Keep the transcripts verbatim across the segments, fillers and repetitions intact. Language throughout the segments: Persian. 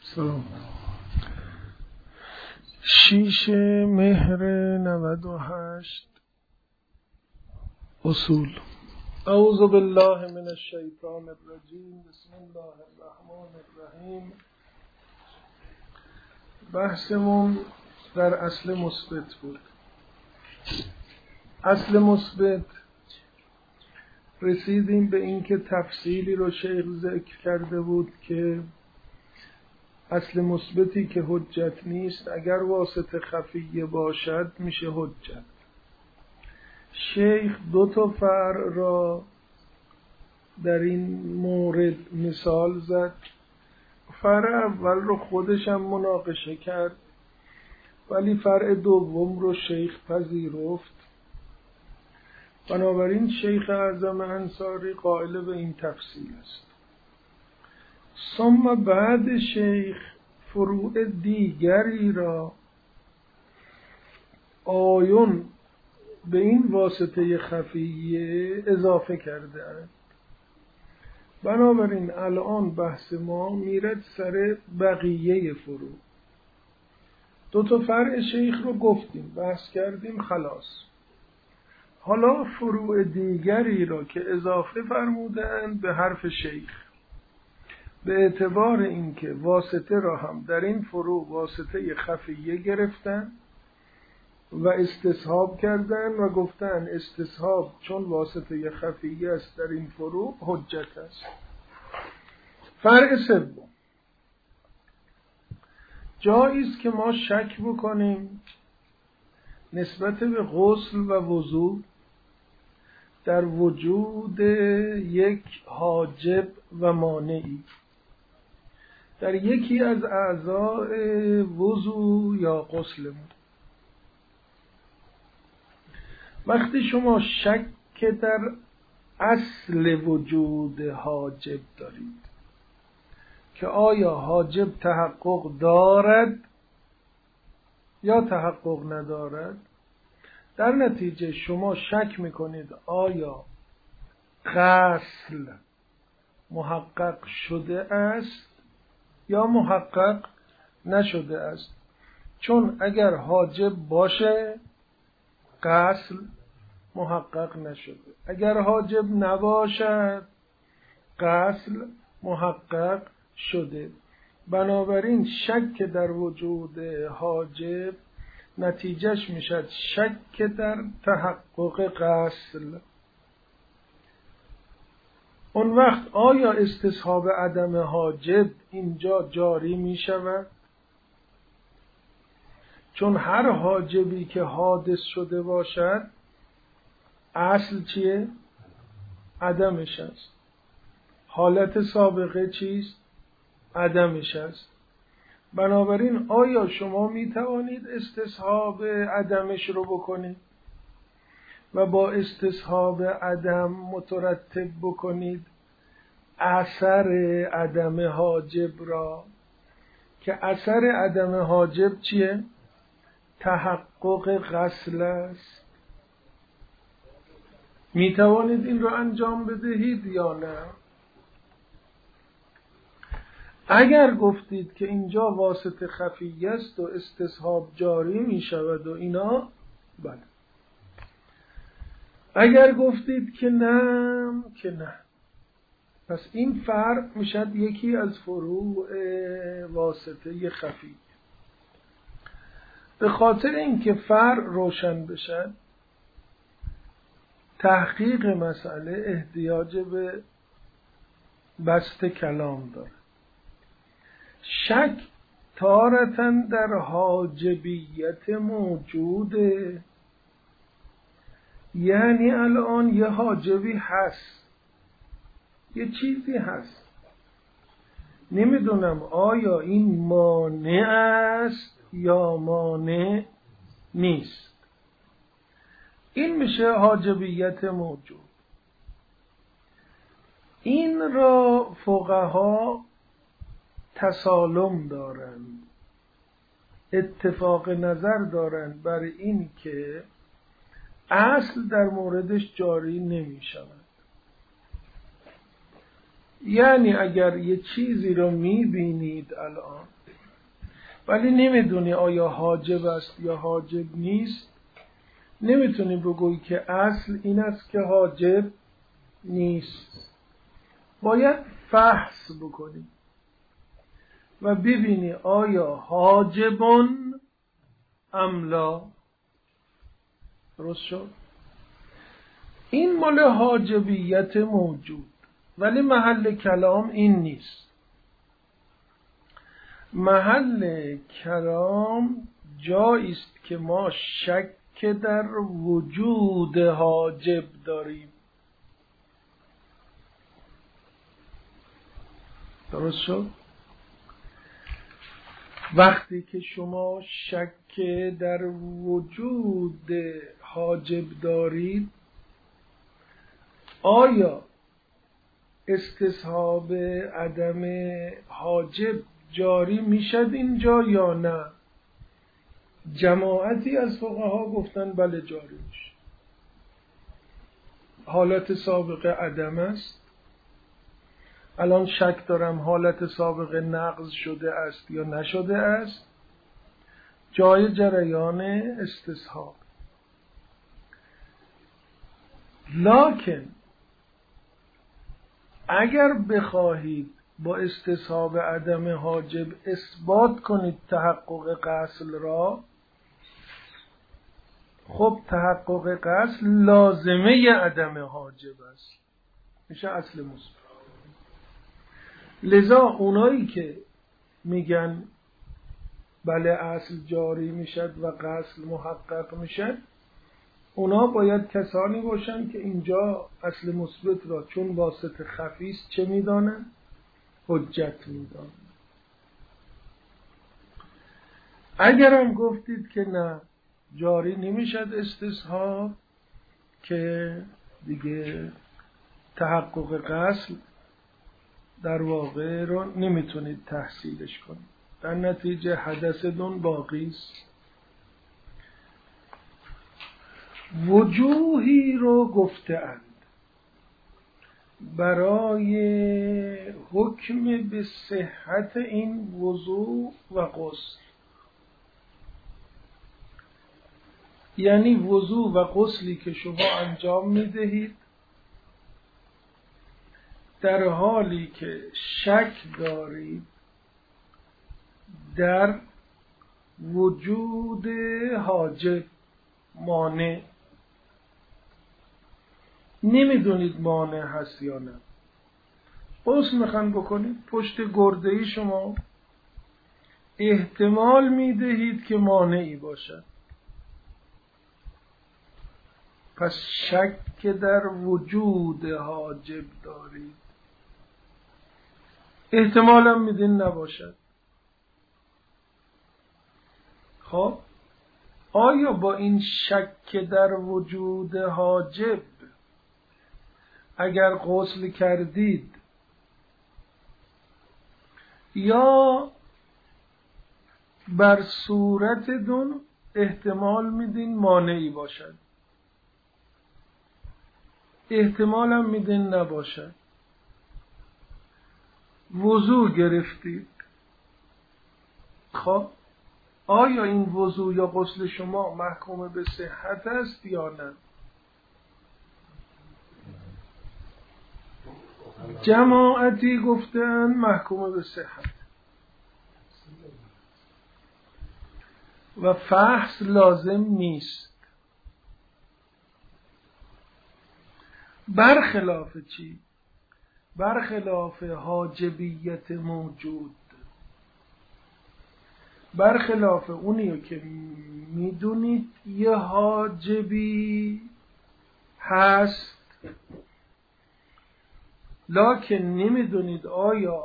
سلام. شیش مهر نود و هشت. اصول. اعوذ بالله من الشیطان الرجیم. بسم الله الرحمن الرحیم. بحثمون در اصل مثبت بود. اصل مثبت رسیدیم به اینکه تفصیلی رو شیخ ذکر کرده بود که اصل مثبتی که حجت نیست اگر واسطه خفیه باشد میشه حجت. شیخ دو تا فرع را در این مورد مثال زد. فرع اول رو خودش هم مناقشه کرد ولی فرع دوم رو شیخ پذیرفت. بنابراین شیخ اعظم انصاری قائل به این تفصیل است. ثم بعد شیخ فروع دیگری را آیون به این واسطه خفیه اضافه کرده اند. بنابراین الان بحث ما میرد سر بقیه فروع. دو تا فرع شیخ رو گفتیم، بحث کردیم، خلاص. حالا فروع دیگری را که اضافه فرمودند به حرف شیخ به اعتبار اینکه واسطه را هم در این فروع واسطه خفیه گرفتن و استصحاب کردن و گفتن استصحاب چون واسطه خفیه است در این فروع حجت است. فرع سوم، جایی است که ما شک بکنیم نسبت به غسل و وضو در وجود یک حاجب و مانعی در یکی از اعضاء وضو یا غسلمون. وقتی شما شک در اصل وجود حاجب دارید که آیا حاجب تحقق دارد یا تحقق ندارد، در نتیجه شما شک میکنید آیا غسل محقق شده است یا محقق نشده است. چون اگر حاجب باشه غسل محقق نشده، اگر حاجب نباشد غسل محقق شده. بنابراین شک در وجود حاجب نتیجهش میشد شک در تحقق غسل. اون وقت آیا استصحاب عدم حاجب اینجا جاری می شود؟ چون هر حاجبی که حادث شده باشد اصل چیه؟ عدمش است. حالت سابقه چیست؟ عدمش است. بنابراین آیا شما می توانید استصحاب عدمش رو بکنید و با استصحاب عدم مترتب بکنید اثر عدم حاجب را که اثر عدم حاجب چیه؟ تحقق غسل است. می توانید این رو انجام بدهید یا نه؟ اگر گفتید که اینجا واسطه خفیه است و استصحاب جاری می شود و اینا، بله. اگر گفتید که نه که نه، پس این فرع میشد یکی از فروع واسطه خفیه. به خاطر اینکه فرع روشن بشد تحقیق مسئله احتیاج به بسط کلام داره. شک تارتاً در حاجبیت موجوده، یعنی الان یه حاجبی هست، یه چیزی هست، نمیدونم آیا این مانع است یا مانع نیست. این میشه حاجبیت موجود. این را فقها تسالم دارند، اتفاق نظر دارند بر این که اصل در موردش جاری نمی شود. یعنی اگر یه چیزی رو می بینید الان ولی نمیدونی آیا حاجب است یا حاجب نیست، نمیتونی بگویی که اصل این است که حاجب نیست. باید فحص بکنی و ببینی آیا حاجبون ام لا. درست شد؟ این مال حاجبیت موجود، ولی محل کلام این نیست. محل کلام جایی است که ما شک در وجود حاجب داریم. درست شد؟ وقتی که شما شک در وجود حاجب دارید، آیا استصحاب عدم حاجب جاری میشد اینجا یا نه؟ جماعتی از فقها گفتن بله جاری میشه. حالت سابقه عدم است. الان شک دارم حالت سابقه نقض شده است یا نشده است. جای جریان استصحاب. لکن اگر بخواهید با استصحاب عدم حاجب اثبات کنید تحقق غسل را، خب تحقق غسل لازمه عدم حاجب است، میشه اصل مثبت. لذا اونایی که میگن بله اصل جاری میشد و غسل محقق میشد، اونا باید کسانی باشن که اینجا اصل مثبت را چون واسط خفیست چه میدانن؟ حجت میدانن. اگرم گفتید که نه جاری نمیشد استصحاب، که دیگه تحقق غسل در واقع رو نمیتونید تحصیلش کنید، در نتیجه حدثتون باقی است. وجوهی رو گفته‌اند برای حکم به صحت این وضوء و غسل، یعنی وضوء و غسلی که شما انجام میدهید در حالی که شک دارید در وجود حاجب مانع، نمیدونید مانع هست یا نه. غسل میخوان بکنید، پشت گرده‌ای شما احتمال میدهید که مانعی باشد، پس شک در وجود حاجب دارید. احتمالم میدین نباشد. خب آیا با این شک در وجود حاجب اگر غسل کردید یا بر صورت دون احتمال میدین مانعی باشد؟ احتمال هم میدین نباشد. وضو گرفتید، خب آیا این وضو یا غسل شما محکوم به صحت است یا نه؟ جماعتی گفتن محکوم به صحت و فحص لازم نیست. برخلاف چی؟ برخلاف حاجبیت موجود، برخلاف اونیو که میدونید یه حاجبی هست لکن نمیدونید آیا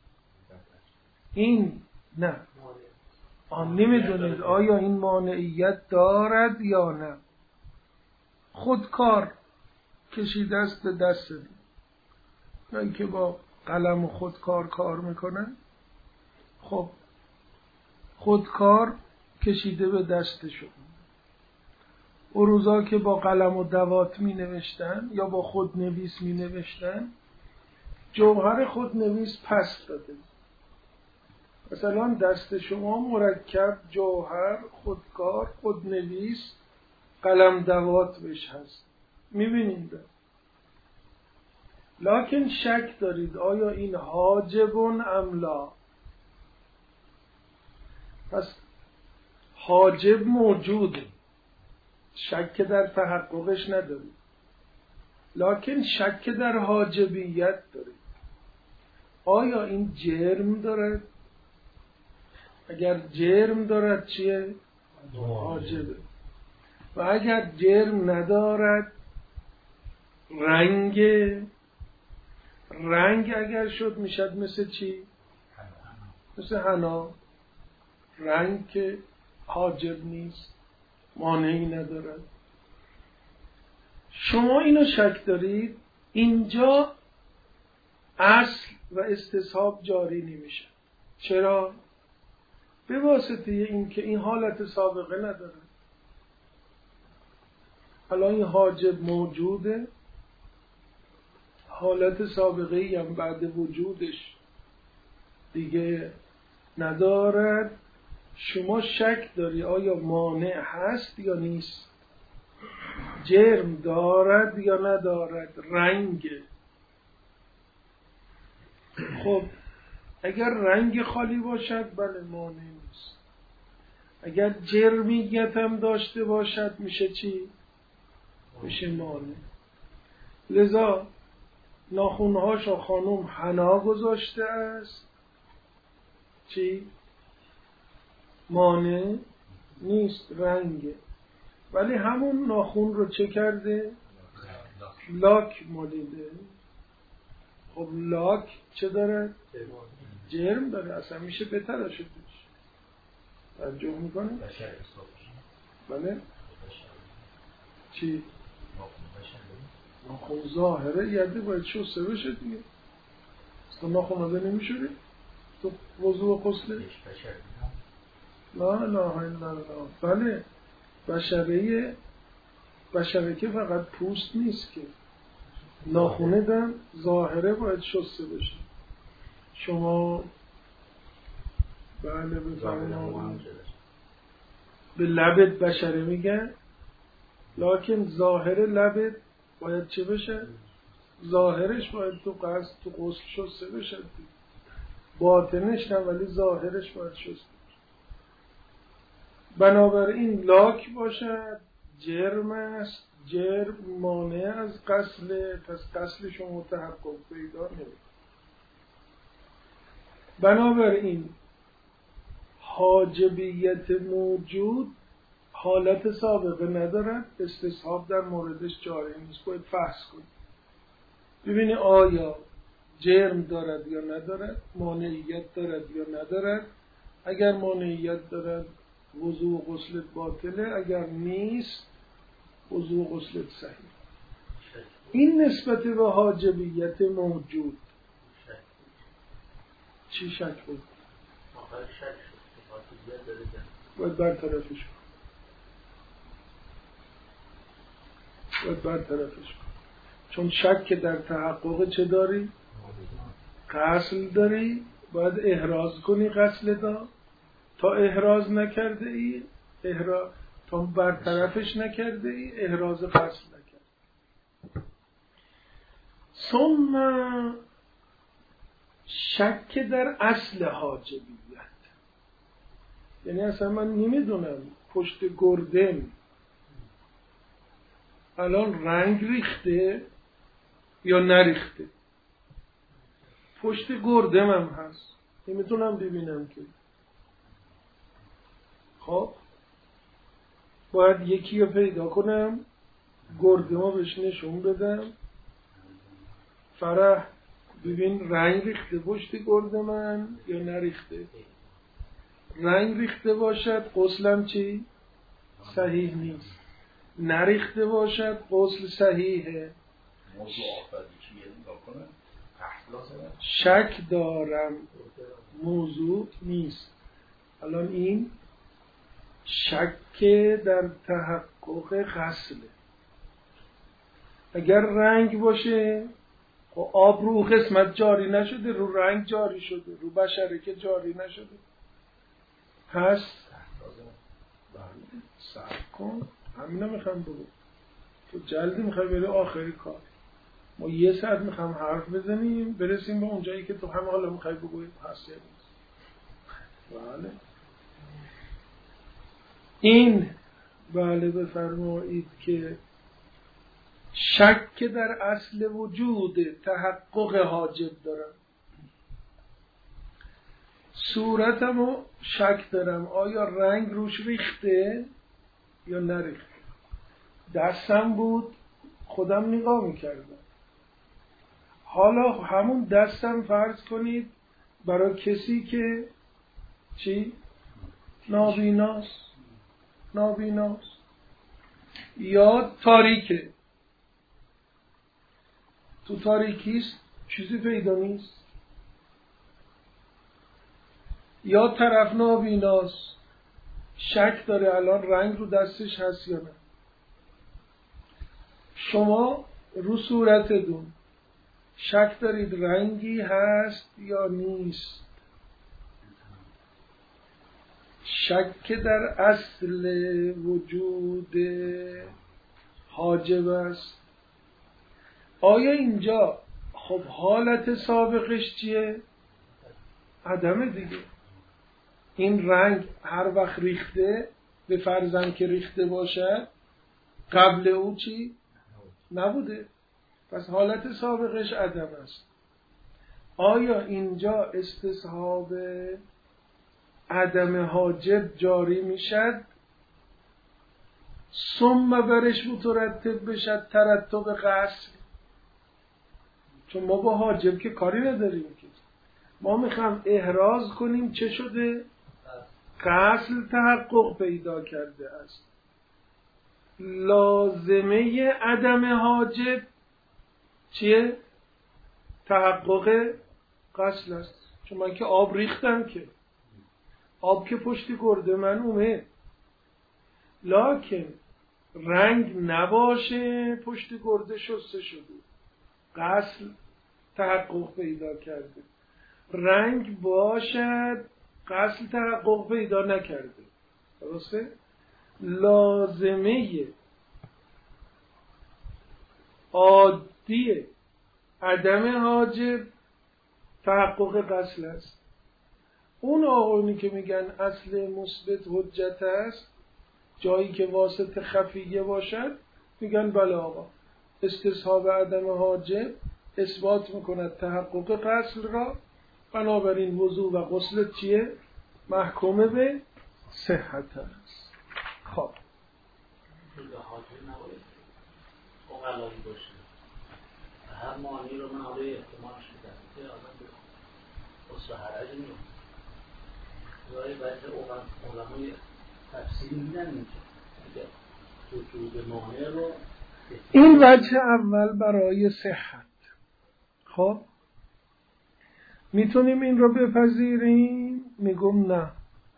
این نه آن نمیدونید آیا این مانعیت دارد یا نه. خودکار کشیده است به دست دید، نه که با قلم و خودکار کار میکنن. خب خودکار کشیده به دستشون. اون روزا که با قلم و دوات می نوشتن یا با خود نویس می نوشتن، جوهر خود نویس پس داده. مثلا دست شما مرکب، جوهر، خودکار، خودنویس، قلم دوات بهش هست، میبینید. لکن شک دارید آیا این حاجبون ام لا. پس حاجب موجوده، شک در تحققش ندارید، لکن شک در حاجبیت دارید. آیا این جرم دارد؟ اگر جرم دارد چیه؟ حاجبه. و اگر جرم ندارد، رنگ رنگ اگر شد میشد مثل چی؟ مثل حنا. رنگ که حاجب نیست، مانعی ندارد. شما اینو شک دارید، اینجا اصل و استصحاب جاری نمیشه. چرا؟ به واسطه این که این حالت سابقه نداره. حالا این حاجب موجوده، حالت سابقه ای هم بعد وجودش دیگه ندارد. شما شک داری آیا مانع هست یا نیست، جرم دارد یا ندارد، رنگ. خب اگر رنگ خالی باشد بله مانع نیست، اگر جرمیت هم داشته باشد میشه چی؟ میشه مانع. لذا ناخونهاشو خانوم حنا گذاشته است، چی؟ مانع نیست، رنگه. ولی همون ناخون رو چه کرده؟ لاک مالیده. خب لاک چه داره؟ جرم داره، اصلا میشه بترشه توش. توجه میکنه؟ بله؟ چی؟ ناخون ظاهره یده باید شسته بشه دیگه. تو ناخون آده نمیشوری؟ تو وضوع غسله؟ لا اله الا الله. بله بشره، بشره که فقط پوست نیست که، ناخونه دم ظاهره باید شسته بشه. شما بله بفرمایید به لبت بشره میگن، لکن ظاهر لبت باید چه بشه؟ ظاهرش باید تو قصد تو غسل شسته بشه، باطنش نه ولی ظاهرش باید شسته بشه. بنابراین لاک باشد جرم است، جرم مانع از غسل، پس غسل شما تحقق پیدا نمی‌کنه. بنابراین حاجبیت موجود حالت سابقه ندارد، استصحاب در موردش جاری نیست. باید فحص کنید ببینی آیا جرم دارد یا ندارد، مانعیت دارد یا ندارد. اگر مانعیت دارد وضوء غسلت باطله، اگر نیست وضوء غسلت صحیح. این نسبت به حاجبیت موجود. چی شک بود؟ آخر شک شد حاجبیت داره باید برطرفش کن، باید برطرفش کن. چون شک در تحقق چه داری؟ غسل داری، باید احراز کنی غسل دا. تا احراز نکرده ای احراز، تا برطرفش نکرده ای احراز غسل نکرده. ثم شک در اصل حاجبیت، یعنی اصلا من نمیدونم پشت گردن الان رنگ ریخته یا نریخته. پشت گردم هم هست نمیتونم ببینم که. خب باید یکی رو پیدا کنم، گردمو بهش نشون بدم، فرح ببین رنگ ریخته پشت گرد من یا نریخته. رنگ ریخته باشد غسلم چی؟ صحیح نیست. نریخته باشد غسل صحیحه. شک دارم موضوع نیست. الان این شک در تحقق غسله. اگر رنگ باشه و آب رو قسمت جاری نشده، رو رنگ جاری شده، رو بشره که جاری نشده. پس بله صبر کن، همینو میخوام بگم. تو جلدی میخوای بری آخری کار. ما یه ساعت میخوام حرف بزنیم برسیم به اونجایی که تو همه حالا میخوای بگویی هستی. بله این بله بفرمایید که شک در اصل وجود تحقق حاجب دارم. صورتمو شک دارم آیا رنگ روش ریخته یا نریخته. دستم بود خودم نگاه میکردم، حالا همون دستم فرض کنید برای کسی که چی؟ نابیناست نابیناست یا تاریکه، تو تاریکیست چیزی پیدا نیست، یا طرف نابیناست شک داره الان رنگ رو دستش هست یا نه. شما رو صورتتون شک دارید رنگی هست یا نیست. شک در اصل وجود حاجب است. آیا اینجا خب حالت سابقش چیه؟ عدم دیگه. این رنگ هر وقت ریخته، به فرضاً که ریخته باشد، قبل او چی؟ نبوده. پس حالت سابقش عدم است. آیا اینجا استصحاب عدم حاجب جاری میشد ثم برش مترتب بشد ترتب غسل؟ چون ما با حاجب که کاری نداریم که، ما میخوام احراز کنیم چه شده؟ غسل تحقق پیدا کرده است. لازمه عدم حاجب چیه؟ تحقق غسل است. چون من که آب ریختم، که آب که پشت گرده من اومه، لکن رنگ نباشه پشت گرده شسته شده، غسل تحقق پیدا کرده. رنگ باشد غسل تحقق پیدا نکرده. درسته؟ لازمه عادی عدم حاجب تحقق غسل است. اون آقایونی که میگن اصل مثبت حجت است، جایی که واسطه خفیه باشد، میگن بله آقا استصحاب عدم حاجب اثبات میکند تحقق غسل را، بنابراین وضو و غسل چیه؟ محکومه به صحت است. خب اقلایی باشه هر معنی رو من حالا احتمالش میدم که آدم به اصل حرج میاد برای بچه علمای تفسیری میدن اینجا وجود مانع رو. این وجه اول برای صحت. خب میتونیم این رو بپذیریم؟ میگم نه.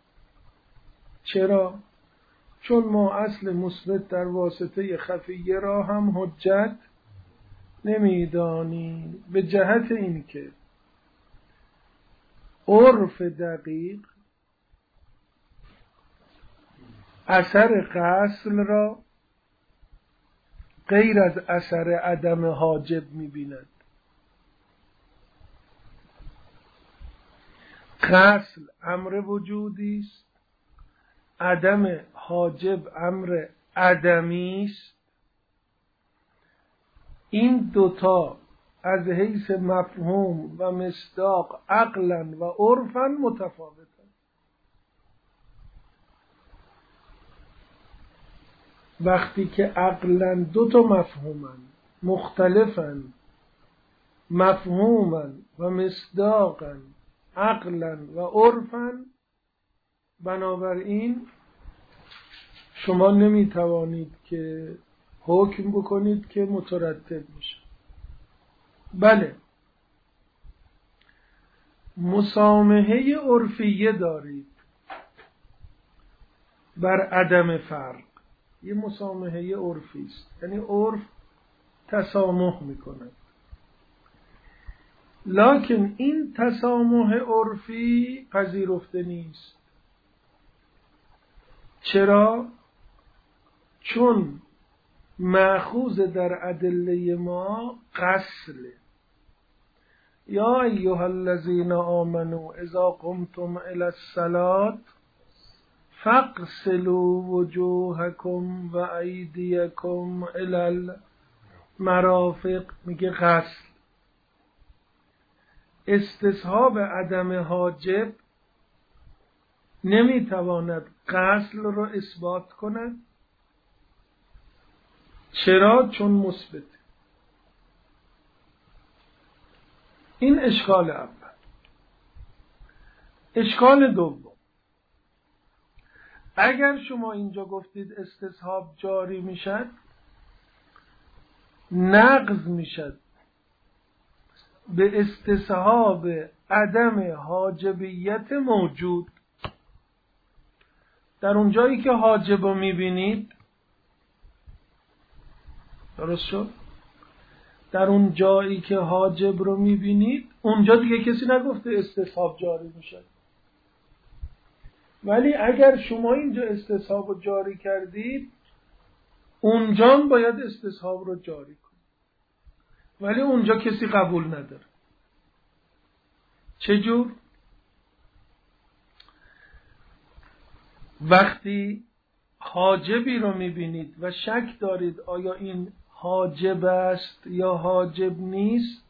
چرا؟ چون ما اصل مثبت در واسطه خفیه را هم حجت نمیدانیم، به جهت این که عرف دقیق اثر غسل را غیر از اثر عدم حاجب می‌بیند. غسل امر وجودی است، عدم حاجب امر عدمی است. این دوتا از حیث مفهوم و مصداق عقلا و عرفا متفاوتند. وقتی که عقلا دو تا مفهومن مختلفن، مفهوما و مصداقا عقلا و عرفا، بنابراین شما نمیتوانید که حکم بکنید که مترتب میشه. بله مسامحه عرفیه دارید بر عدم فرق، یه مسامحه عرفی است، یعنی عرف تسامح میکنه. لکن این تسامح عرفی پذیرفته نیست. چرا؟ چون مأخوذ در ادله ما غسل. یا ایها الذین آمنوا اذا قمتم الی الصلاة فاغسلوا وجوهکم و ایدیکم الی المرافق. میگه غسل. استصحاب عدم حاجب نمیتواند غسل رو اثبات کند. چرا؟ چون مثبت. این اشکال اول. اشکال دوم، اگر شما اینجا گفتید استصحاب جاری میشد، نقض میشد به استصحاب عدم حاجبیت موجود. در اون جایی که حاجب رو میبینید، درست شد؟ در اون جایی که حاجب رو میبینید اونجا دیگه کسی نگفته استصحاب جاری میشه. ولی اگر شما اینجا استصحاب رو جاری کردید، اونجا باید استصحاب رو جاری کنید، ولی اونجا کسی قبول نداره. چجور؟ وقتی حاجبی رو میبینید و شک دارید آیا این حاجب است یا حاجب نیست،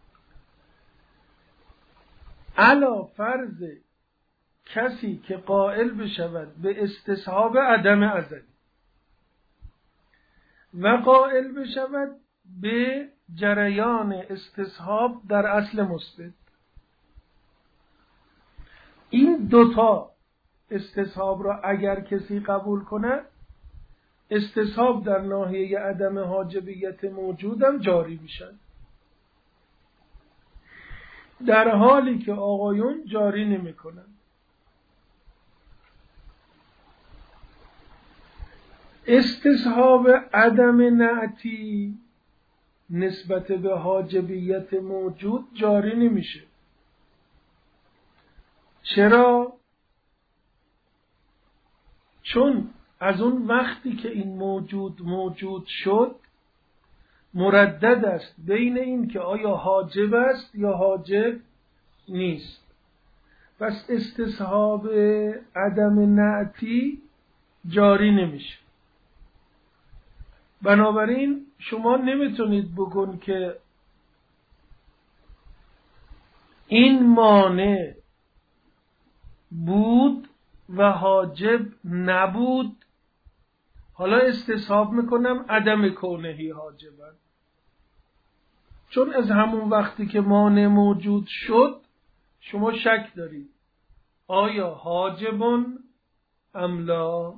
علا فرض کسی که قائل بشود به استصحاب عدم ازلی و قائل بشود به جریان استصحاب در اصل مثبت، این دوتا استصحاب را اگر کسی قبول کند، استصحاب در ناحیه عدم حاجبیت موجودم جاری میشن، در حالی که آقایون جاری نمی کنن. استصحاب عدم نعتی نسبت به حاجبیت موجود جاری نمیشه. چرا؟ چون از اون وقتی که این موجود موجود شد، مردد است بین این که آیا حاجب است یا حاجب نیست. پس استصحاب عدم نعتی جاری نمیشه. بنابراین شما نمیتونید بگن که این مانع بود و حاجب نبود، حالا استصحاب میکنم عدم کونهی حاجبن. چون از همون وقتی که مانع موجود شد شما شک دارید آیا حاجبون ام لا،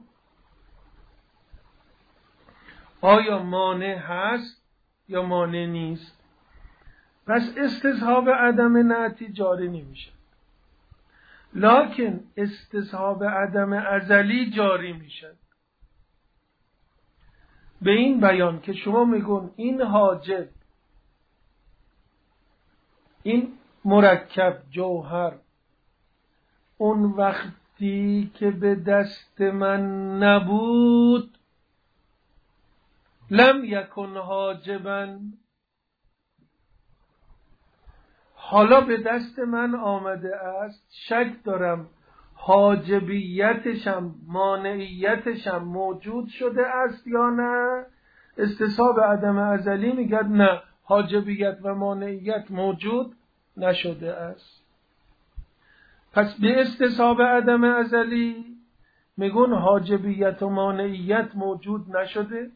آیا مانع هست یا مانع نیست. پس استصحاب عدم نعتی جاری نمیشه، لکن استصحاب عدم ازلی جاری میشه. به این بیان که شما میگون این حاجب، این مرکب جوهر، اون وقتی که به دست من نبود لم یکن حاجبا، حالا به دست من آمده است، شک دارم حاجبیتشم مانعیتشم موجود شده است یا نه. استصحاب عدم ازلی میگه نه، حاجبیت و مانعیت موجود نشده است. پس به استصحاب عدم ازلی میگون حاجبیت و مانعیت موجود نشده،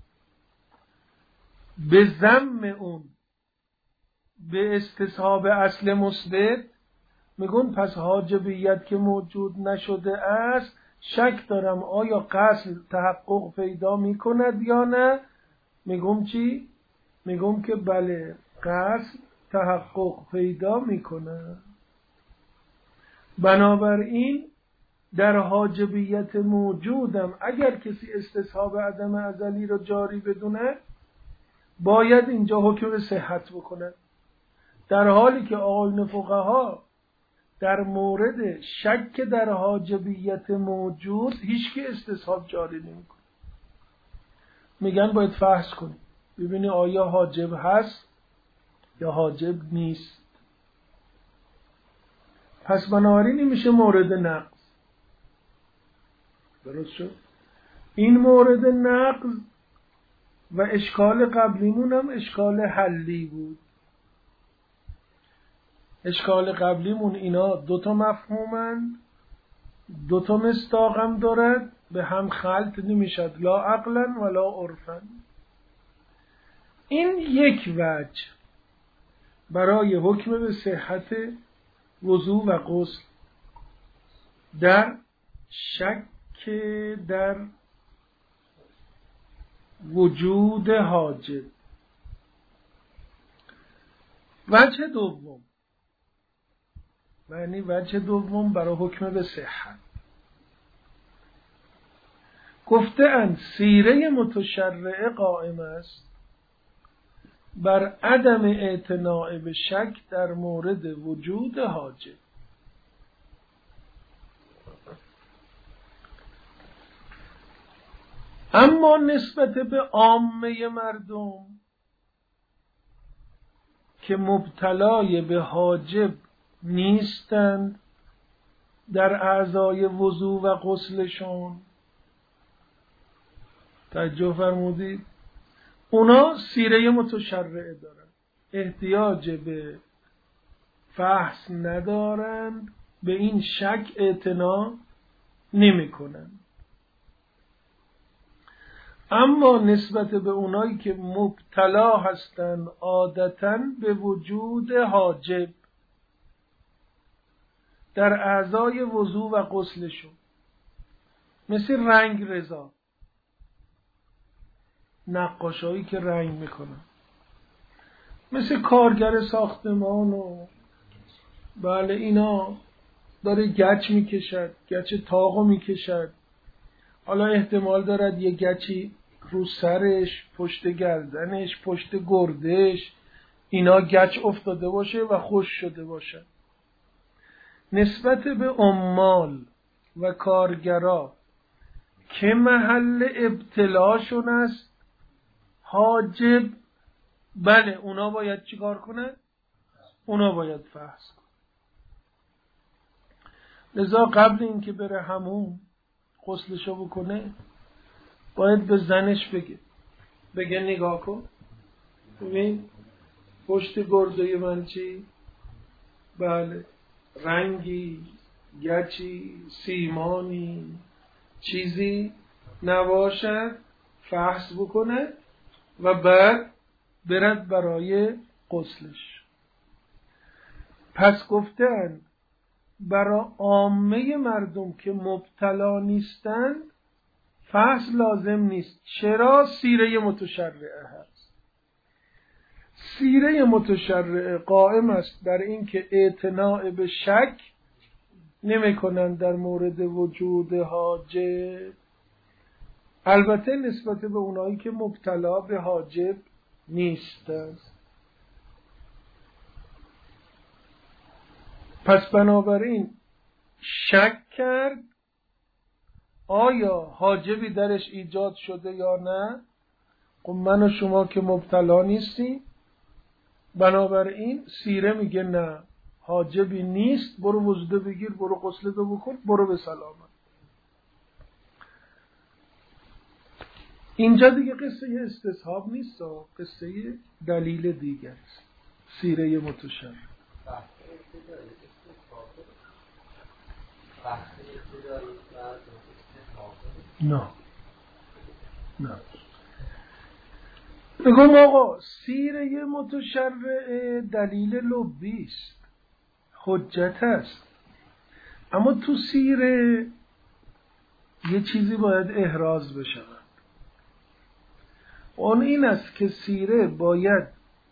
به ضم اون به استصحاب اصل مثبت میگون پس حاجبیت که موجود نشده است، شک دارم آیا قصد تحقق پیدا میکند یا نه. میگم چی؟ میگم که بله، قصد تحقق پیدا میکند. بنابراین در حاجبیت موجودم اگر کسی استصحاب عدم ازلی رو جاری بدونه، باید اینجا حکم صحت بکنه. در حالی که آقایون فقها در مورد شک در حاجبیت موجود هیچکی استصحاب جاری نمیکنه، میگن باید فحص کنی ببینی آیا حاجب هست یا حاجب نیست. پس بنابراین این میشه مورد نقض. درست شد؟ این مورد نقض و اشکال قبلیمون هم اشکال حلی بود. اشکال قبلیمون اینا دوتا مفهومن، دوتا مصداقم دارد، به هم خلط نمیشد، لا عقلا ولا عرفا. این یک وجه برای حکم به صحت وضو و غسل در شک در وجود حاجب. وجه دوم، یعنی وجه دوم برای حکم به صحت، گفته اند سیره متشرعه قائم است بر عدم اعتناء به شک در مورد وجود حاجب. اما نسبت به عامه مردم که مبتلای به حاجب نیستند در اعضای وضو و غسلشون، توجه فرمودید، اونا سیره متشرعه دارن، احتیاج به فحص ندارند، به این شک اعتنا نمی کنند. اما نسبت به اونایی که مبتلا هستند عادتاً به وجود حاجب در اعضای وضو و غسلشون، مثل رنگ رضا، نقاشایی که رنگ میکنن، مثل کارگر ساختمان و بله اینا داره گچ میکشد، گچ تاقو میکشد، حالا احتمال دارد یه گچی رو سرش، پشت گردنش، پشت گردش اینا گچ افتاده باشه و خوش شده باشه. نسبت به عمال و کارگرا که محل ابتلاشون است حاجب، بله اونا باید چیکار کنن؟ اونا باید فحص کنن. لذا قبل اینکه بره حموم غسلشو بکنه باید به زنش بگه بگه نگاه کن ببین پشت گرده من چی؟ بله رنگی، گچی، سیمانی چیزی نباشد، فحص بکنه و بعد برد برای غسلش. پس گفتن برای عامه مردم که مبتلا نیستند فحص لازم نیست. چرا؟ سیره متشرعه هست. سیره متشرعه قائم است بر اینکه اعتناء به شک نمی کنند در مورد وجود حاجب، البته نسبت به اونایی که مبتلا به حاجب نیستند. پس بنابراین شک کرد آیا حاجبی درش ایجاد شده یا نه. خب من و شما که مبتلا نیستیم، بنابراین سیره میگه نه حاجبی نیست، برو وضو بگیر، برو غسل بکن، برو به سلامت. اینجا دیگه قصه استصحاب نیست، قصه دلیل دیگر است. سیره متشرع نه نه بگم آقا سیره متشرع دلیل لبی است، حجت است، اما تو سیره یه چیزی باید احراز بشود. اون این است که سیره باید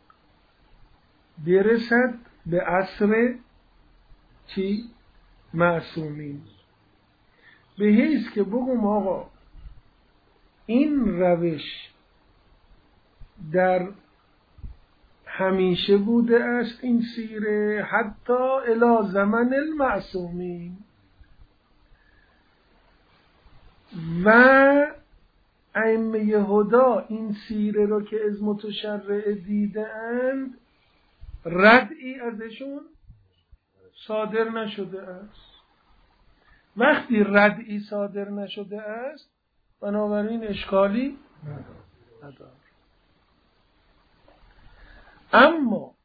برسد به عصر چی؟ معصومین، به حیث که بگم آقا این روش در همیشه بوده است این سیره حتی الی زمن المعصومین و ائمه هدا این سیره رو که از متشرع دیدند ردعی ازشون صادر نشده است. وقتی ردعی صادر نشده است بنابراین اشکالی نداره. اما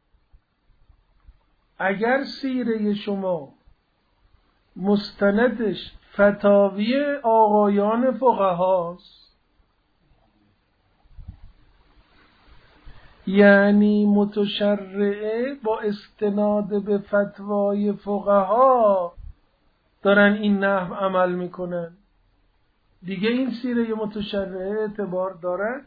اگر سیره شما مستندش فتاوی آقایان فقهاست، یعنی متشرعه با استناد به فتوای فقها دارن این نحو عمل میکنن، دیگه این سیره متشرعه اعتبار دارد؟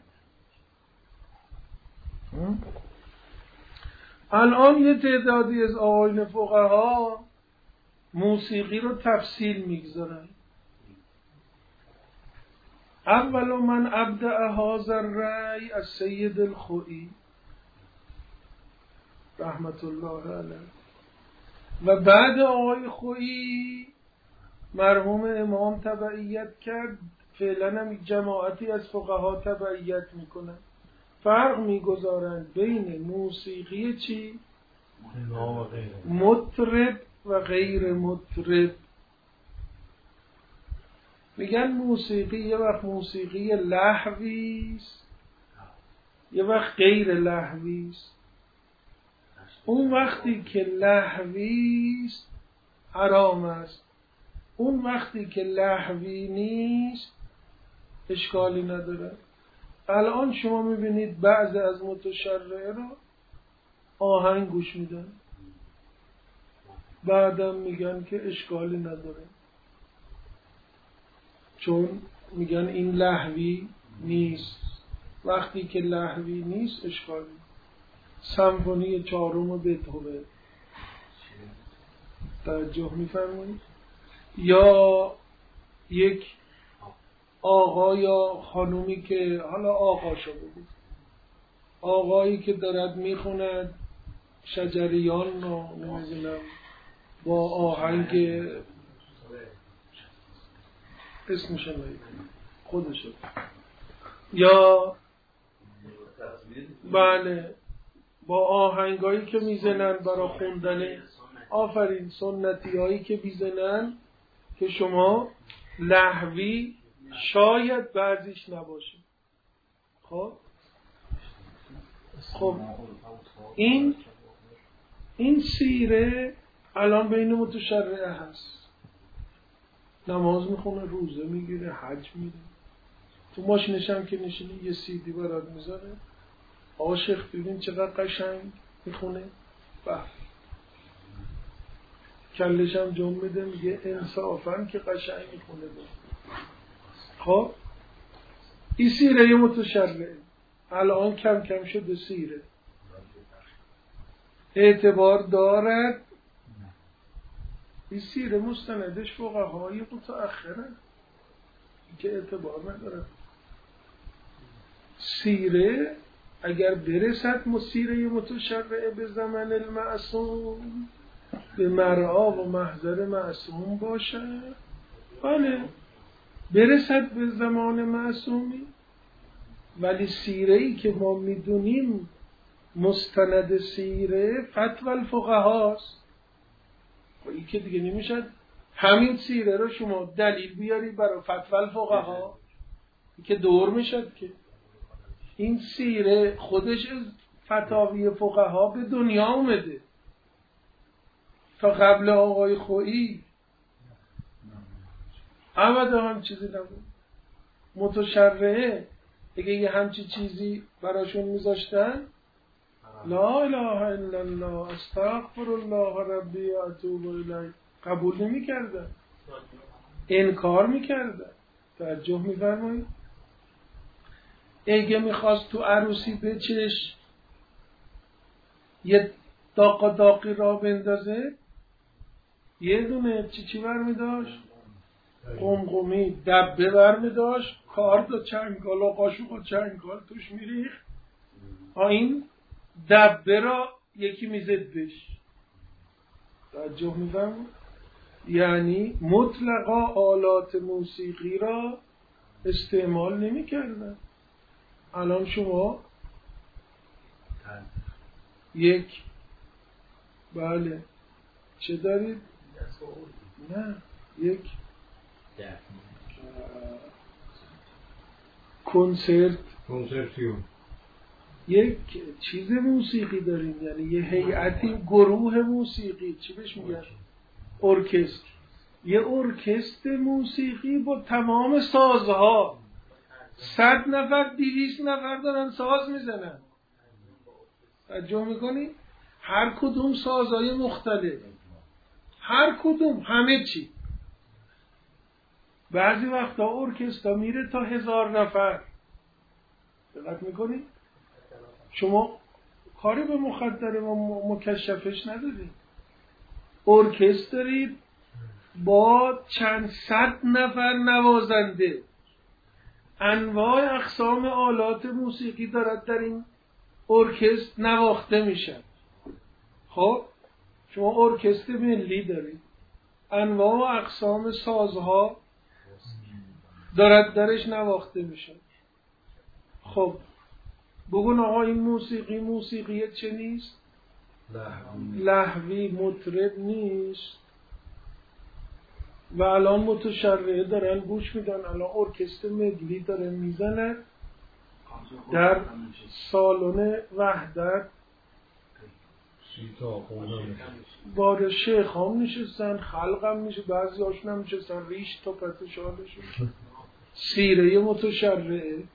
الان یه تعدادی از آقایان فقها موسیقی رو تفصیل میگذارن. اول من ابدأ هذا الرأی از سید الخوئی رحمت الله علیه و بعد آقای خوئی مرحوم امام تبعیت کرد. فعلا هم جماعتی از فقها تبعیت میکنن، فرق میگذارن بین موسیقی چی؟ مطرب و غیر مطرب. میگن موسیقی یه وقت موسیقی لهویست یه وقت غیر لهویست. اون وقتی که لهویست حرام است، اون وقتی که لهوی نیست اشکالی نداره. الان شما میبینید بعضی از متشرعه رو آهنگ گوش میدن، بعدم میگن که اشکالی نداره چون میگن این لهوی نیست. وقتی که لهوی نیست اشکالی. سمفونی چهارم بتهوون توجه میفرمایید، یا یک آقا یا خانومی که حالا آقا شده بود، آقایی که دارد میخوند شجریان رو نمیدونم با آهنگ اسمش نمیدونم خودشه، یا بله با آهنگایی که میزنن برای خوندن، آفرین سنتی هایی که میزنن که شما لهوی شاید بعضیش نباشه. خب خب این این سیره الان بین متشرعه هست، نماز میخونه، روزه میگیره، حج میره، تو ماشینش هم که نشینی یه سیدی برات میذاره، عاشق ببین چقدر قشنگ میخونه، بح کلش هم جمع میده میگه انصافاً که قشنگ میخونه. خب این سیره متشرعه الان کم کم شده سیره، اعتبار دارد. این سیره مستندش فقهای متأخره که اعتبار ندارد. سیره اگر برسد سیره متشرعه به زمان المعصوم به مرعا و محضر معصوم باشه، بله برسد به زمان معصومی، ولی سیره ای که ما میدونیم مستند سیره فتوی الفقهاست. خب این که دیگه نمیشد همین سیره رو شما دلیل بیاری برای فتوی الفقها، این که دور میشد که این سیره خودش از فتاوی فقها به دنیا اومده تا قبل آقای خوئی ابدا هم چیزی نبود. متشرعه دیگه یه همچی چیزی براشون میذاشتن، لا اله الا الله استغفر الله ربی و اتوب الیه، قبول نمی کردن، انکار میکردن. توجه میفرمایید؟ اگه میخواست تو عروسی بچش یه داق داقی را بندازه یه دونه چی چی برمی داشت؟ قمقمی دبه برمی داشت، کارد و چنگال و قاشق و چنگال توش میریخت. این دبه را یکی میزدش. توجه میفهم؟ یعنی مطلقا آلات موسیقی را استعمال نمی کردن. الان شما یک بله چه دارید؟ نه یک کنسرت کنسرتیون یک چیز موسیقی داریم، یعنی یه هیئتی گروه موسیقی چی بهش میگن؟ ارکستر. یه ارکستر موسیقی با تمام سازها، صد نفر دویست نفر دارن ساز میزنن. توجه میکنی؟ هر کدوم سازهای مختلف، هر کدوم همه چی. بعضی وقتا ارکستر میره تا هزار نفر. دقت میکنی؟ شما کاری به مخدر و مکشفش ندارید. ارکستری با چند صد نفر نوازنده، انواع اقسام آلات موسیقی دارد در این ارکستر نواخته میشن. خب شما ارکستر ملی دارید، انواع و اقسام سازها دارد درش نواخته میشن. خب بگون آقا این موسیقی موسیقی چه نیست؟ لهوی مطرب نیست. و الان متشرعه دارن گوش میدن، الان ارکستر ملی داره میزنه در سالن وحدت، بار شیخ هم نشستن، خلق هم میشه، بعضی هاشون هم نشستن ریش تا پت شالشون. سیره متشرعه.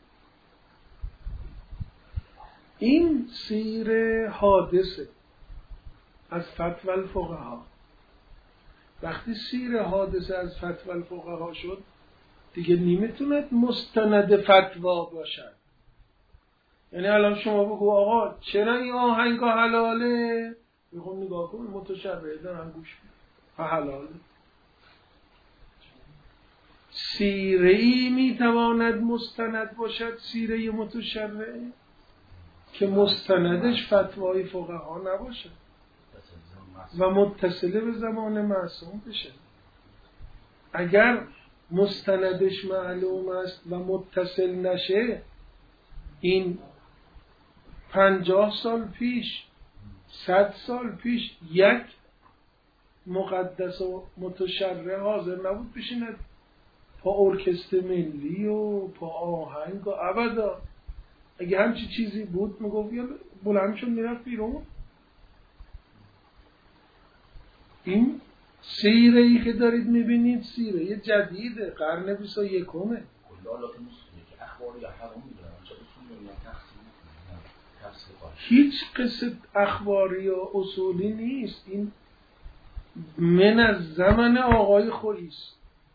این سیره حادثه از فتوی الفقها. وقتی سیره حادثه از فتوی الفقها شد دیگه نمیتوند مستند فتوا باشد. یعنی الان شما بگو آقا چرا این آهنگ حلاله؟ میخوام نگاه کنم متشرعه دارن گوش میدن حلاله. سیره‌ای میتواند مستند باشد، سیره متشرعه که مستندش فتوای فقها نباشد و متصله به زمان معصوم بشه. اگر مستندش معلوم است و متصل نشه، این پنجاه سال پیش، صد سال پیش یک مقدس و متشرع حاضر نبود بشیند پا ارکستر ملی و پا آهنگ و ابدا. اگه همچی چیزی بود میگفت یا بلند شد میرفت بیرون. این سیره ای که دارید میبینید سیره جدیده، قرن بیست و یکمه. هیچ قصه اخباری و اصولی نیست. این من از زمن آقای خویی است.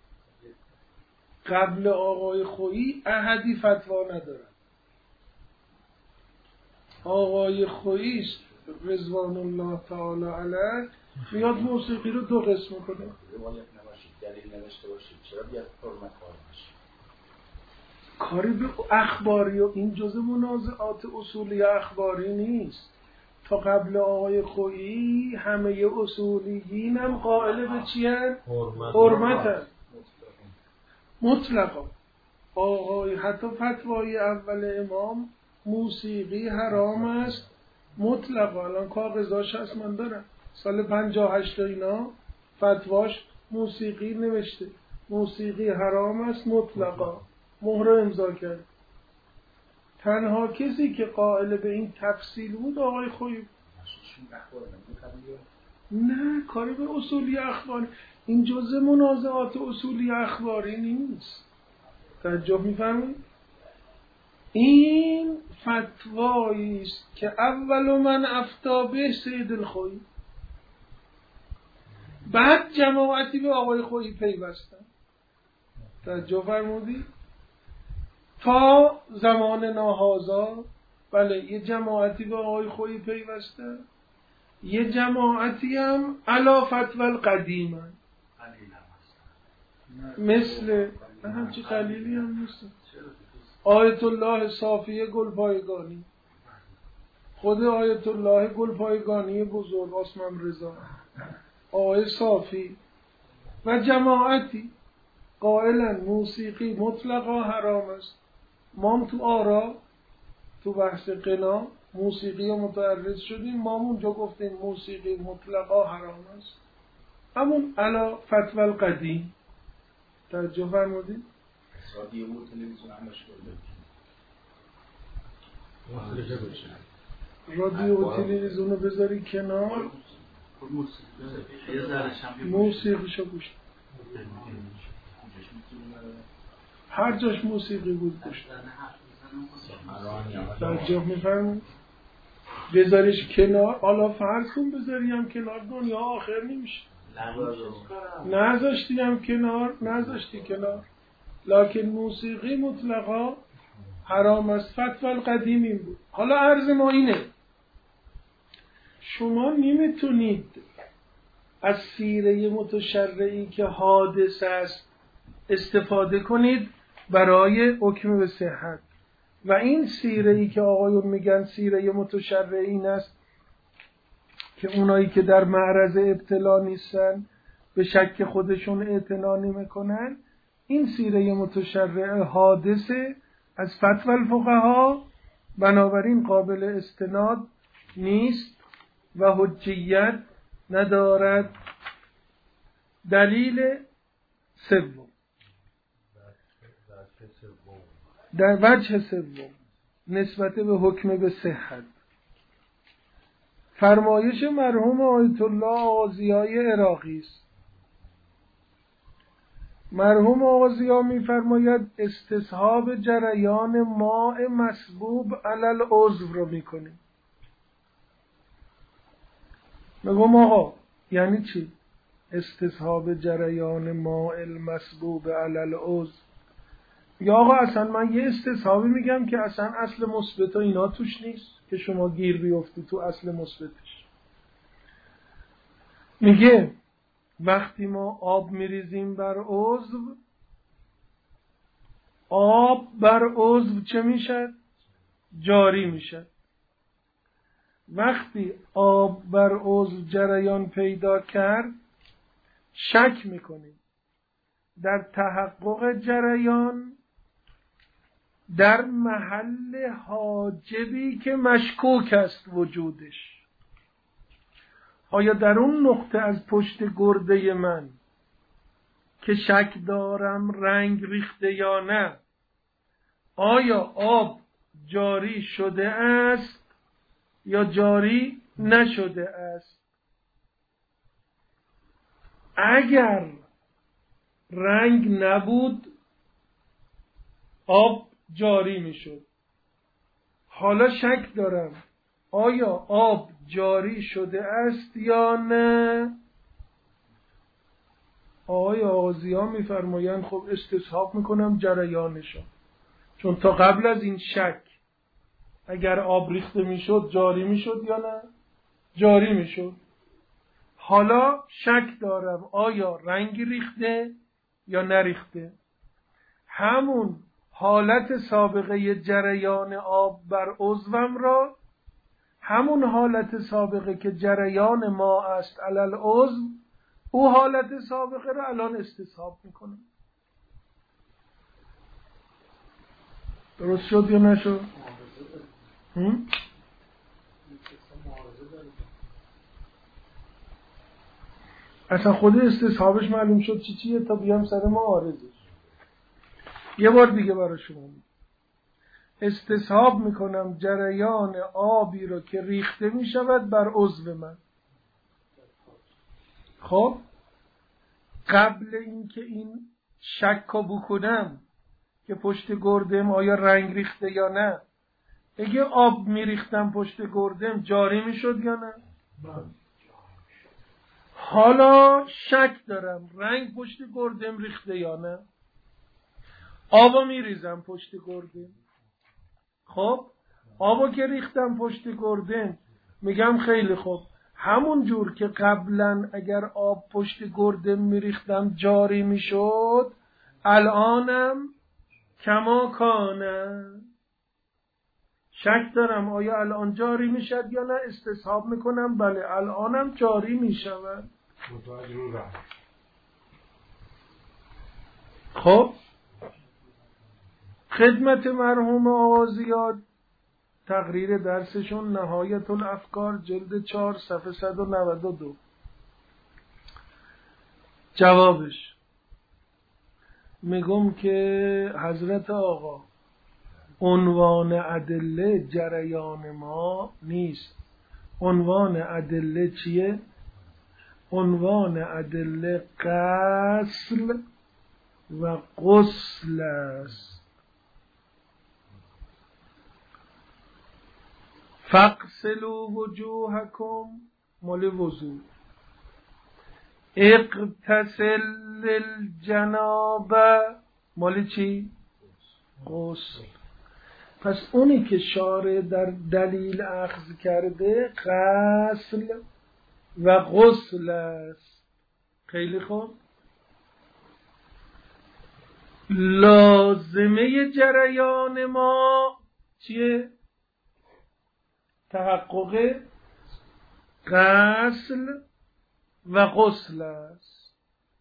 قبل آقای خویی احدی فتوا ندارد. آقای خویی است رضوان الله تعالی علیه میاد موسیقی رو دو قسم کنه. روایت نباشید، دلیل نوشته باشید، چرا بیاد حرمت کار باشید؟ کاری به اخباری و این جزء منازعات اصولی اخباری نیست. تا قبل آقای خویی همه اصولیین هم قائل به چی هست؟ حرمت هست مطلقا. آقای حتی فتوای اول امام موسیقی حرام است مطلقا. الان کاغذاش هست من دارم، سال پنجاه و هشت اینا فتواش موسیقی نوشته موسیقی حرام است مطلقا، مهر امضا کرد. تنها کسی که قائل به این تفصیل بود آقای خویی. نه کاری به اصولی اخباری، این جزء منازعات اصولی اخباری نیست. توجه می‌فرمایید؟ این فتوایی است که اول من افتا به سید الخویی، بعد جماعتی به آقای خویی پیوستن. توجه فرمودید؟ تا زمان ناهازا بله یه جماعتی به آقای خویی پیوستن، یه جماعتی هم علا فتوی القدیم هم. مثل همچی قلیلی هم مثل آیت الله صافی گلپایگانی. خود آیت الله گلپایگانی بزرگ عثمان رضا، آقای صافی و جماعتی قائلا موسیقی مطلقا حرام است. ما هم تو آرا تو بحث قنا موسیقی رو متعرض شدیم، ما هم اونجا گفتیم موسیقی مطلقا حرام است. همون علا فتوى القدیم توجه فرمودید؟ رادیو و تلویزیون همش کرده رادیو و تلویزیون رو بذاری کنار، موسیقیشو گوش هر جاش موسیقی بود گوش توجه میفرمون بذاریش کنار. حالا فرض کن بذاری هم کنار، دنیا آخر نمیشه. نذاشتی هم کنار، نذاشتی کنار، لکن موسیقی مطلقا حرام است. فتوى القدیم این بود. حالا عرض ما اینه، شما نمیتونید از سیره متشرعی که حادث است استفاده کنید برای حکم به صحت. و این سیره‌ای که آقایون میگن سیره متشرعین است که اونایی که در معرض ابتلا نیستن به شک خودشون اعتنا نمیکنن، این سیره متشرع حادثه از فتوى الفقها، بنابراین قابل استناد نیست و حجیت ندارد. دلیل سوم، در وجه سوم نسبت به حکم به صحت، فرمایش مرحوم آیت الله آغازیای عراقی است. مرحوم آغازیا می‌فرماید استصحاب جریان ماء مسبوب علی العضو رو می‌کنیم. میگم آقا یعنی چی استصحاب جریان ماء المسبوب علی العضو؟ یا آقا اصلا من یه استصحابی میگم که اصلا اصل مثبت اینا توش نیست که شما گیر بیفتی تو اصل مثبتش. میگه وقتی ما آب میریزیم بر عضو، آب بر عضو چه میشه؟ جاری میشه. وقتی آب بر عضو جریان پیدا کرد، شک میکنیم در تحقق جریان در محل حاجبی که مشکوک است وجودش. آیا در اون نقطه از پشت گرده من که شک دارم رنگ ریخته یا نه، آیا آب جاری شده است یا جاری نشده است؟ اگر رنگ نبود آب جاری میشد. حالا شک دارم آیا آب جاری شده است یا نه؟ آقای آغازی‌ها میفرمایند خب استصحاب میکنم جریانشو، چون تا قبل از این شک اگر آب ریخته میشد جاری میشد یا نه؟ جاری میشد. حالا شک دارم آیا رنگی ریخته یا نریخته. همون حالت سابقه جریان آب بر عضوم را، همون حالت سابقه که جریان ما است علی العضو، او حالت سابقه را الان استصحاب میکنم. درست شد یا نشد؟ هم؟ اصلا خود استصحابش معلوم شد چی چیه تا بیام سر ما عارضش. یه بار دیگه برای شما میگم، استصحاب میکنم جریان آبی رو که ریخته میشود بر عضو من. خب قبل اینکه این شک رو بکنم که پشت گردم آیا رنگ ریخته یا نه، اگه آب میریختم پشت گردم جاری میشد یا نه؟ حالا شک دارم رنگ پشت گردم ریخته یا نه، آبو میریزم پشت گردم. خب آبو که ریختم پشت گردم، میگم خیلی خوب، همون جور که قبلا اگر آب پشت گردم میریختم جاری میشد، الانم کما کانه شک دارم آیا الان جاری میشد یا نه، استصحاب میکنم بله الانم جاری میشود. خب خدمت مرحوم آغازیاد تقریر درسشون نهایت الافکار جلد چهار صفحه صد و نود و دو. جوابش میگم که حضرت آقا عنوان ادله جریان ما نیست. عنوان ادله چیه؟ عنوان ادله غسل و غسل است. فاغسلوا وجوهکم مال وضو، اغتسل للجنابه مال چی؟ غسل. پس اونی که شارع در دلیل اخذ کرده غسل و غسل است. خیلی خوب. لازمه جریان ما چیه؟ تحقق غسل و غسل است.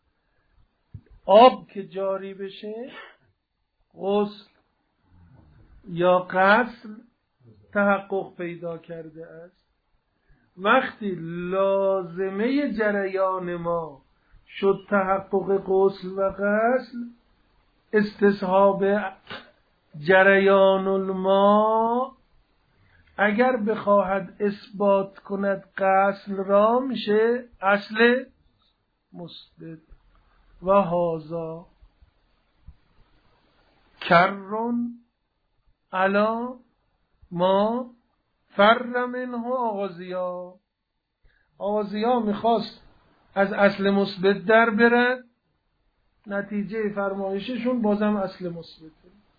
آب که جاری بشه غسل یا غسل تحقق پیدا کرده است. وقتی لازمه جریان ما شد تحقق غسل و غسل، استصحاب جریان الماء اگر بخواهد اثبات کند غسل را میشه اصل مثبت. و هذا کرون علا ما فر منه آغازیا. آغازیا میخواست از اصل مثبت در برد، نتیجه فرمایششون بازم اصل مثبت.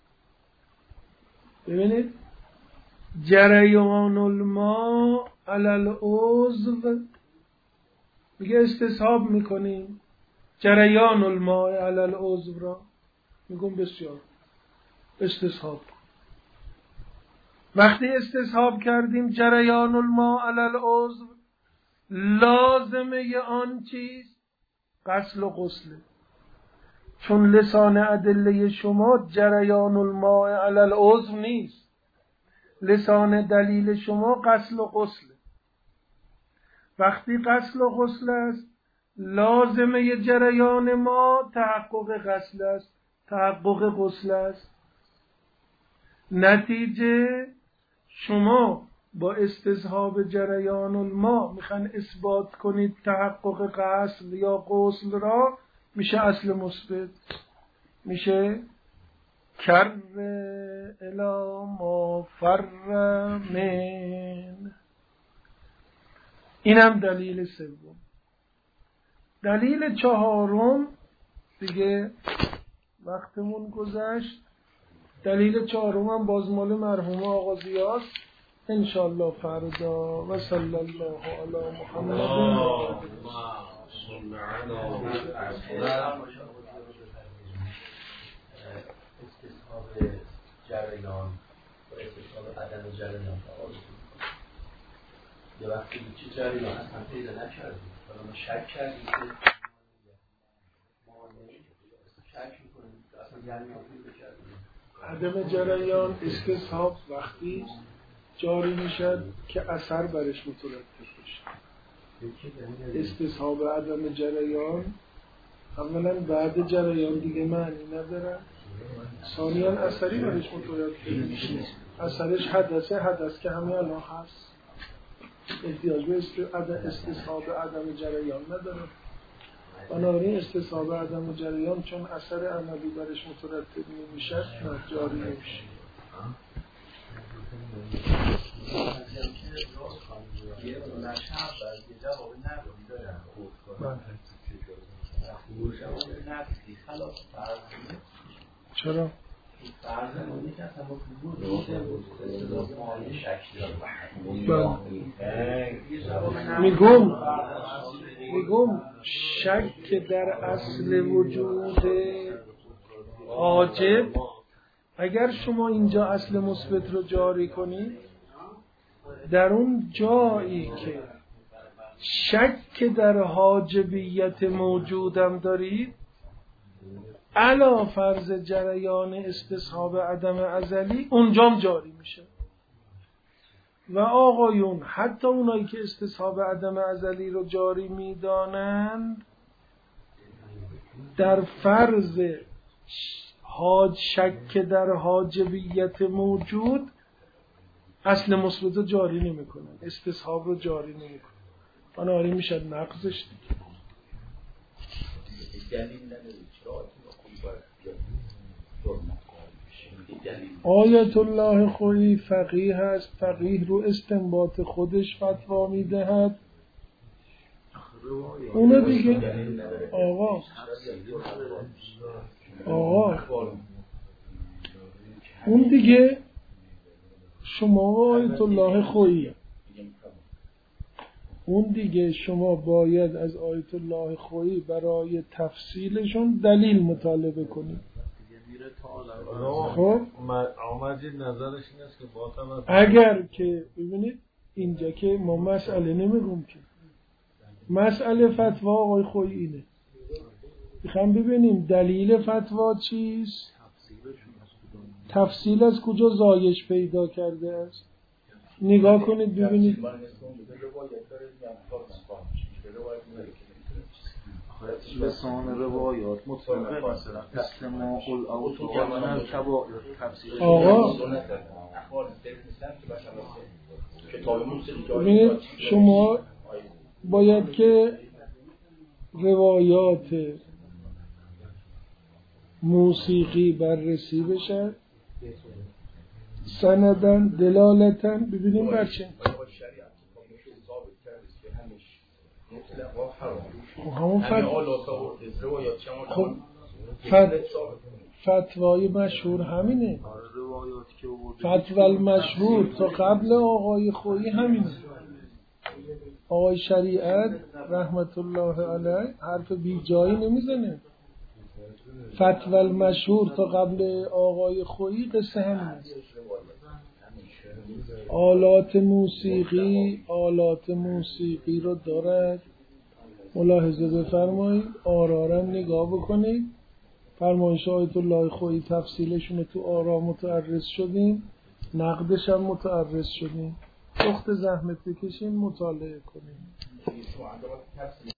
ببینید جریان الماء علی العضو میگه استصحاب میکنیم جریان الماء علی العضو را، میگم بسیار استصحاب. وقتی استصحاب کردیم جریان الماء علی العضو، لازمه آن چیز غسل و غسل. چون لسان ادله شما جریان الماء علی العضو نیست، لسان دلیل شما غسل و غسل. وقتی غسل و غسل است، لازمه جریان ما تحقق غسل است، تحقق غسل است. نتیجه شما با استصحاب جریان الماء میخوان اثبات کنید تحقق غسل یا غسل را، میشه اصل مثبت، میشه کر الی ما فر من. اینم دلیل سوم. دلیل چهارم دیگه وقتمون گذشت. دلیل چهارم هم باز مال مرحوم آقا زیاست انشالله فردا. و صلی الله علی محمد. استصحاب جریان و استصحاب عدم جریان یه وقتی چه جریان اصلا پیدا نکردیم، حالا ما شک کردیم که ما شک میکنیم اصلا جریان پیدا کردیم. عدم جریان استصحاب وقتی جاری میشد که اثر برش مترتب بشه. استصحاب عدم جریان اولا بعد جریان دیگه معنی نداره، ثانیاً اثری برش مترتب میشه. اثرش حدثه، حدث که همه الان هست، احتیاج به استصحاب عدم جریان نداره. بنابراین استصحاب عدم جریان چون اثر عملی برش مترتب نمیشه جاری نمیشه. چرا؟ میگم میگم شک در اصل وجود حاجب اگر شما اینجا اصل مثبت رو جاری کنید، در اون جایی که شک در حاجبیت موجودم دارید، علا فرض جریان استصحاب عدم ازلی، اونجام جاری میشه. و آقایون حتی اونایی که استصحاب عدم ازلی رو جاری میدانند، در فرض حاج شک در حاجبیت موجود اصل مثبت رو جاری نمی کنن، استصحاب رو جاری نمی کنن. بنابراین میشه نقضش دیگه. آیت الله خویی فقیه هست، فقیه رو استنباط خودش فتوا میدهد. اونو دیگه آقا آقا اون دیگه شما آیت الله خویی، اون دیگه شما باید از آیت الله خویی برای تفصیلشون دلیل مطالبه کنید. خب آمدید نظرش این است که با اگر که ببینید اینجا که ما مسئله نمیگم که مسئله فتوا آقای خویی اینه، میخوام ببینیم دلیل فتوا چیست، تفصیل از کجا زایش پیدا کرده است. نگاه کنید ببینید لسان روایات مطلقه مثلا استماع الاوتوان از کبائر تفسیر آقا ببینید شما باید که روایات موسیقی بررسی بشه، سندن دلالتن، ببینیم برچه همون خب فتوای مشهور همینه، فتوای مشهور تا قبل آقای خویی همینه. آقای شریعت رحمت الله علیه حرف بی جایی نمیزنه. فتوای مشهور تا قبل آقای خویی قصه همینه. آلات موسیقی آلات موسیقی رو دارد، ملاحظه بفرمایید، آرارم نگاه بکنید. فرمایش آیت الله خویی تفصیلشون رو تو آرا متعرض شدیم، نقدش هم متعرض شدیم. وقت زحمت بکشین مطالعه کنیم.